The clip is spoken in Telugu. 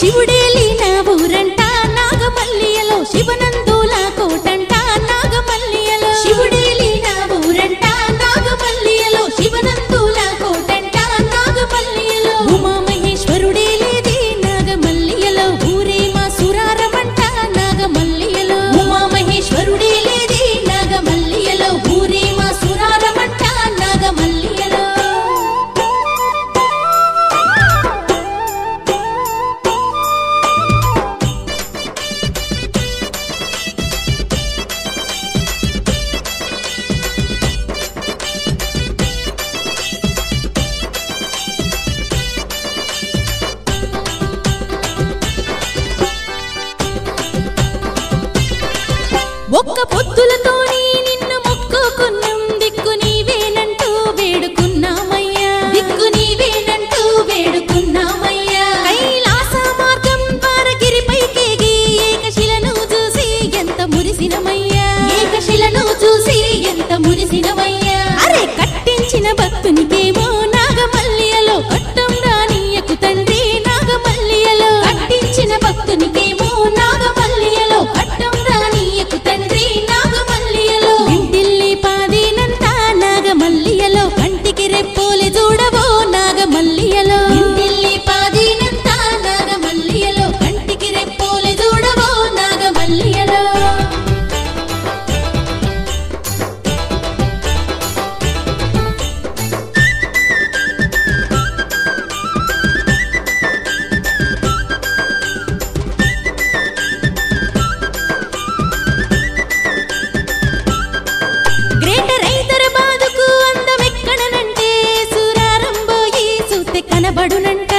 శివుడేలి నా ఊరంట నాగమల్లియలో శివనందుల కోటంట నాగమల్లియలో శివుడేలి నా ఊరంట నాగమల్లియలో శివనందుల కోటంట నాగమల్లియలో ఉమామహేశ్వరుడేలేది నాగమల్లియలో ఊరే మా సురారమంట నాగమల్లియలో ఉమామహేశ్వరుడేలేది నాగమల్లియలో ఊరే మా సురారమంట నాగమల్లియలో ఒక్క పొద్దులతోని నిన్ను మొక్కుకున్నాం దిక్కు నీవేనంటూ వేడుకున్నామయ్యా దిక్కు నీవేనంటూ వేడుకున్నామయ్యా కైలాస మార్గం ద్వారగిరిపైకేగి ఏకశిలను చూసి ఎంత మురిసినమయ్యా ఏకశిలను చూసి ఎంత మురిసినమయ్యా అరే కట్టించిన భక్తునికేమో నాగమల్లియలో కట్టం రానియకు తండ్రి నాగమల్లియలో కట్టించిన భక్తునికేమో నాగమల్లియలో కట్టం రానియకు తండ్రి నాగమల్లియలో ఇంటిల్లి పాదినంతా నాగమల్లియలో కంటికి రెప్పోలే చూడవో నాగమల్లియలో ఇంటిల్లి పాదినంతా నాగమల్లియలో కంటికి రెప్పోలే చూడవో నాగమల్లియలో గ్రేటర్ హైదరాబాదుకు అందమెక్కడనంటే సురారంబోయి చూస్తే కనబడునంట